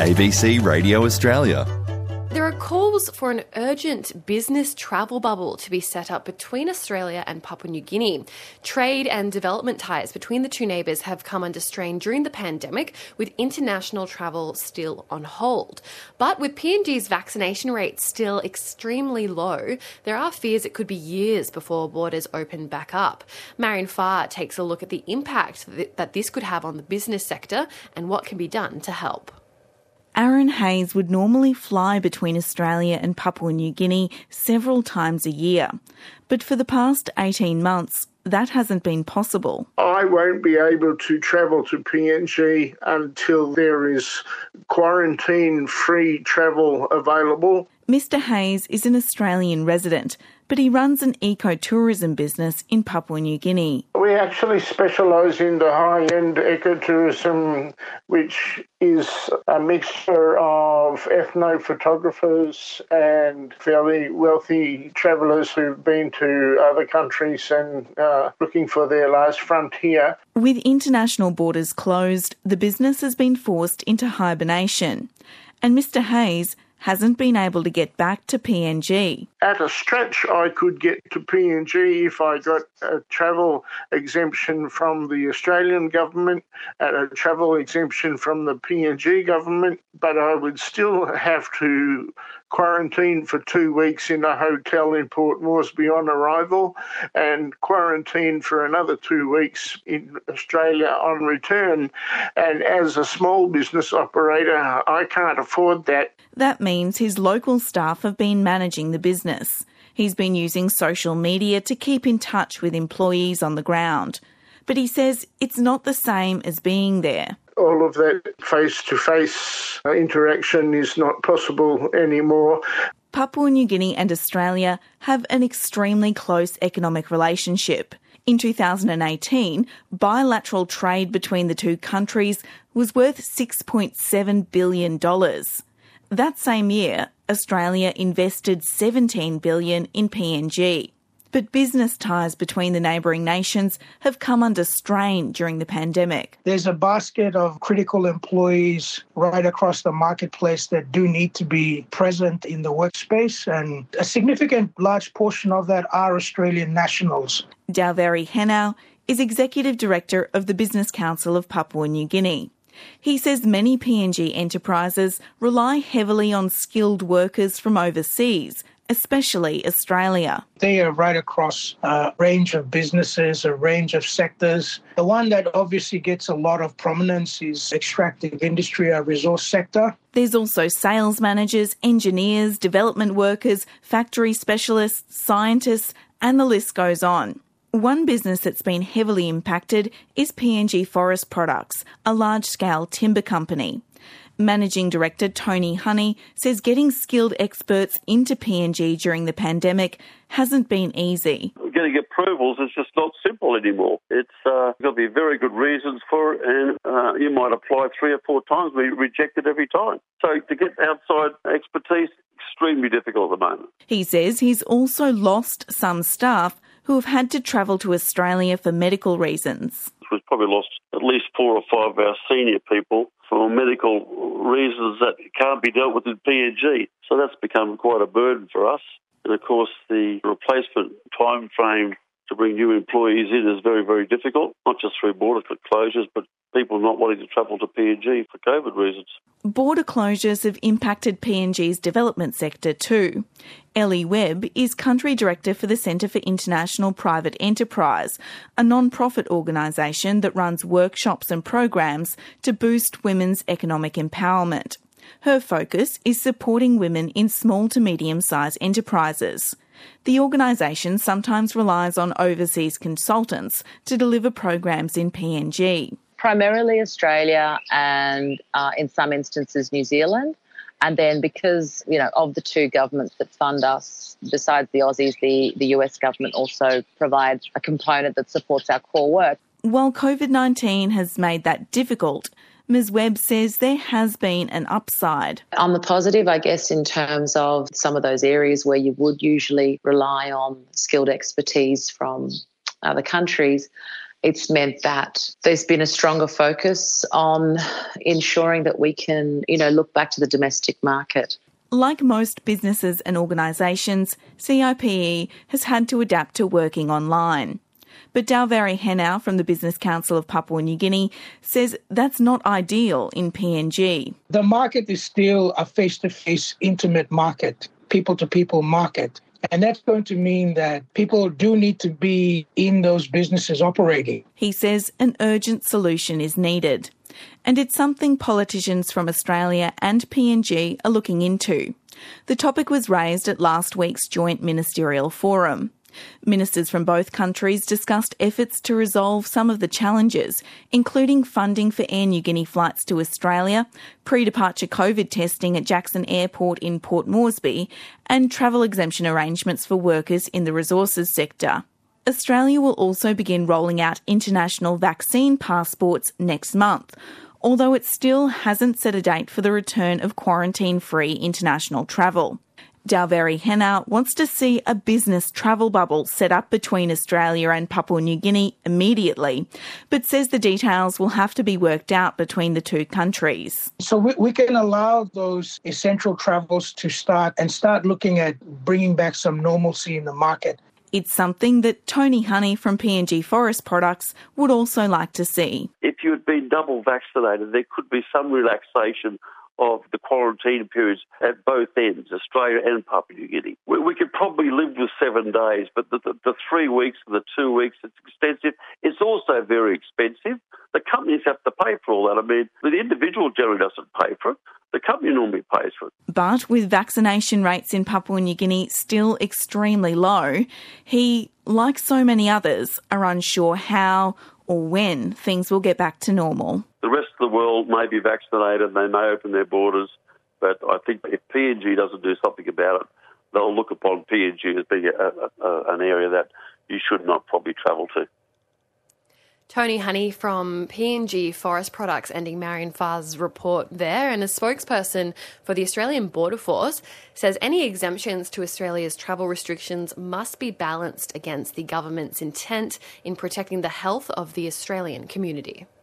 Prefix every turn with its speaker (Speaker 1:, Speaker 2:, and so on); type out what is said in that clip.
Speaker 1: ABC Radio Australia.
Speaker 2: There are calls for an urgent business travel bubble to be set up between Australia and Papua New Guinea. Trade and development ties between the two neighbours have come under strain during the pandemic, with international travel still on hold. But with PNG's vaccination rates still extremely low, there are fears it could be years before borders open back up. Marion Farr takes a look at the impact that this could have on the business sector and what can be done to help.
Speaker 3: Aaron Hayes would normally fly between Australia and Papua New Guinea several times a year. But for the past 18 months, that hasn't been possible.
Speaker 4: I won't be able to travel to PNG until there is quarantine-free travel available.
Speaker 3: Mr Hayes is an Australian resident, but he runs an ecotourism business in Papua New Guinea.
Speaker 4: We actually specialise in the high-end ecotourism, which is a mixture of ethno-photographers and fairly wealthy travellers who've been to other countries and looking for their last frontier.
Speaker 3: With international borders closed, the business has been forced into hibernation. And Mr Hayes hasn't been able to get back to PNG.
Speaker 4: At a stretch, I could get to PNG if I got a travel exemption from the Australian government and a travel exemption from the PNG government, but I would still have to quarantine for 2 weeks in a hotel in Port Moresby on arrival and quarantine for another 2 weeks in Australia on return. And as a small business operator, I can't afford that.
Speaker 3: That means his local staff have been managing the business. He's been using social media to keep in touch with employees on the ground. But he says it's not the same as being there.
Speaker 4: All of that face-to-face interaction is not possible anymore.
Speaker 3: Papua New Guinea and Australia have an extremely close economic relationship. In 2018, bilateral trade between the two countries was worth $6.7 billion. That same year, Australia invested $17 billion in PNG. But business ties between the neighbouring nations have come under strain during the pandemic.
Speaker 5: There's a basket of critical employees right across the marketplace that do need to be present in the workspace, and a significant large portion of that are Australian nationals.
Speaker 3: Dauveri Henau is Executive Director of the Business Council of Papua New Guinea. He says many PNG enterprises rely heavily on skilled workers from overseas, especially Australia.
Speaker 5: They are right across a range of businesses, a range of sectors. The one that obviously gets a lot of prominence is extractive industry, our resource sector.
Speaker 3: There's also sales managers, engineers, development workers, factory specialists, scientists, and the list goes on. One business that's been heavily impacted is PNG Forest Products, a large-scale timber company. Managing Director Tony Honey says getting skilled experts into PNG during the pandemic hasn't been easy.
Speaker 6: Getting approvals is just not simple anymore. It's got to be very good reasons for it, and you might apply 3 or 4 times, be rejected every time. So to get outside expertise, extremely difficult at the moment.
Speaker 3: He says he's also lost some staff who have had to travel to Australia for medical reasons.
Speaker 6: We've probably lost at least 4 or 5 of our senior people for medical reasons that can't be dealt with in PNG. So that's become quite a burden for us. And of course, the replacement time frame to bring new employees in is very, very difficult, not just through border closures, but people not wanting to travel to PNG for COVID reasons.
Speaker 3: Border closures have impacted PNG's development sector too. Ellie Webb is Country Director for the Centre for International Private Enterprise, a non-profit organisation that runs workshops and programs to boost women's economic empowerment. Her focus is supporting women in small to medium-sized enterprises. The organisation sometimes relies on overseas consultants to deliver programs in PNG.
Speaker 7: Primarily Australia and in some instances New Zealand. And then because, of the 2 governments that fund us, besides the Aussies, the US government also provides a component that supports our core work.
Speaker 3: While COVID-19 has made that difficult, Ms Webb says there has been an upside.
Speaker 7: On the positive, I guess, in terms of some of those areas where you would usually rely on skilled expertise from other countries, It's meant that there's been a stronger focus on ensuring that we can, look back to the domestic market.
Speaker 3: Like most businesses and organisations, CIPE has had to adapt to working online. But Dalvary Henau from the Business Council of Papua New Guinea says that's not ideal in PNG.
Speaker 5: The market is still a face-to-face, intimate market, people-to-people market. And that's going to mean that people do need to be in those businesses operating.
Speaker 3: He says an urgent solution is needed. And it's something politicians from Australia and PNG are looking into. The topic was raised at last week's Joint Ministerial Forum. Ministers from both countries discussed efforts to resolve some of the challenges, including funding for Air Niugini flights to Australia, pre-departure COVID testing at Jackson Airport in Port Moresby, and travel exemption arrangements for workers in the resources sector. Australia will also begin rolling out international vaccine passports next month, although it still hasn't set a date for the return of quarantine-free international travel. Dalvary Henau wants to see a business travel bubble set up between Australia and Papua New Guinea immediately, but says the details will have to be worked out between the two countries.
Speaker 5: So we can allow those essential travels to start looking at bringing back some normalcy in the market.
Speaker 3: It's something that Tony Honey from PNG Forest Products would also like to see.
Speaker 6: If you had been double vaccinated, there could be some relaxation of the quarantine periods at both ends, Australia and Papua New Guinea. We could probably live with 7 days, but the 3 weeks and the 2 weeks, it's extensive. It's also very expensive. The companies have to pay for all that. I mean, the individual generally doesn't pay for it. The company normally pays for it.
Speaker 3: But with vaccination rates in Papua New Guinea still extremely low, he, like so many others, are unsure how or when things will get back to normal.
Speaker 6: The rest of the world may be vaccinated, they may open their borders, but I think if PNG doesn't do something about it, they'll look upon PNG as being an area that you should not probably travel to.
Speaker 2: Tony Honey from PNG Forest Products, ending Marion Farr's report there. And a spokesperson for the Australian Border Force says any exemptions to Australia's travel restrictions must be balanced against the government's intent in protecting the health of the Australian community.